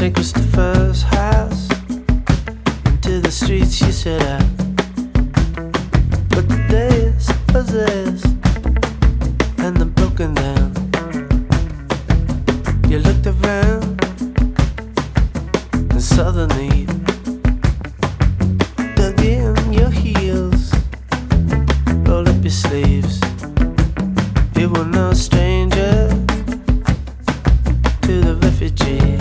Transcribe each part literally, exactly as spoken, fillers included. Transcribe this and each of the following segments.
Saint Christopher's house, into the streets you set out. But the days was this, and the broken down. You looked around and saw the need. Dug in your heels, rolled up your sleeves. You were no stranger to the refugee.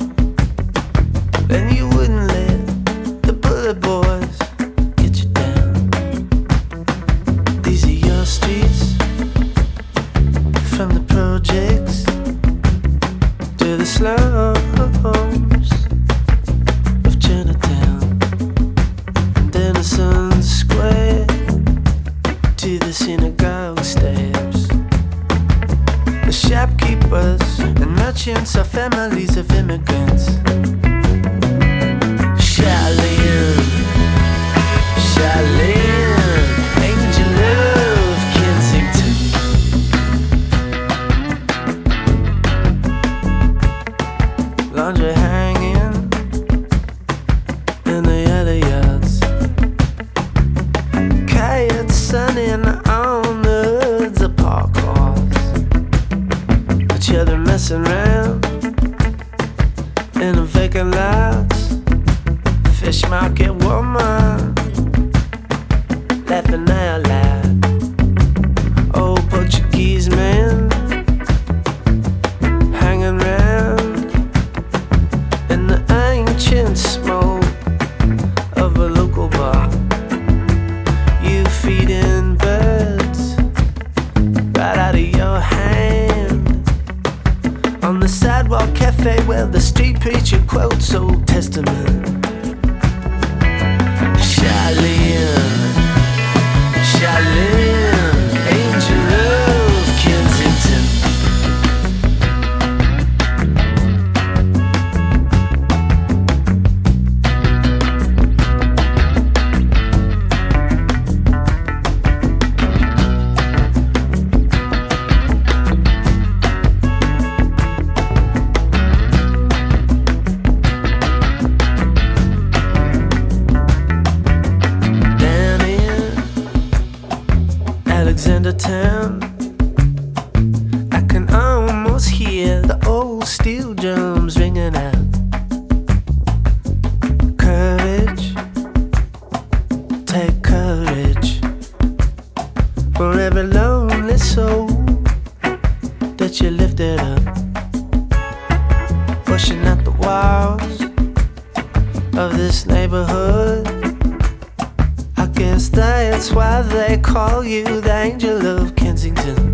And you wouldn't let the bullet boys get you down. These are your streets, from the projects to the slums of Chinatown, and Denison Square to the synagogue steps. The shopkeepers and merchants are families of immigrants. Charlene, Charlene, angel of Kensington. Laundry hanging in the other yards. Coyotes sunning on the hoods of park cars. Children messing around in the vacant lots. Fish market woman laughing out loud. Old Portuguese man hanging round in the ancient smoke of a local bar. You feeding birds right out of your hand. On the sidewalk cafe where the street preacher quotes Old Testament. Charlene, Charlene, angel of Kensington. Alexander Town, I can almost hear the old steel drums ringing out. Courage, take courage for every lonely soul that you lifted up, pushing out the walls of this neighborhood. I guess that's why they call you the angel of Kensington.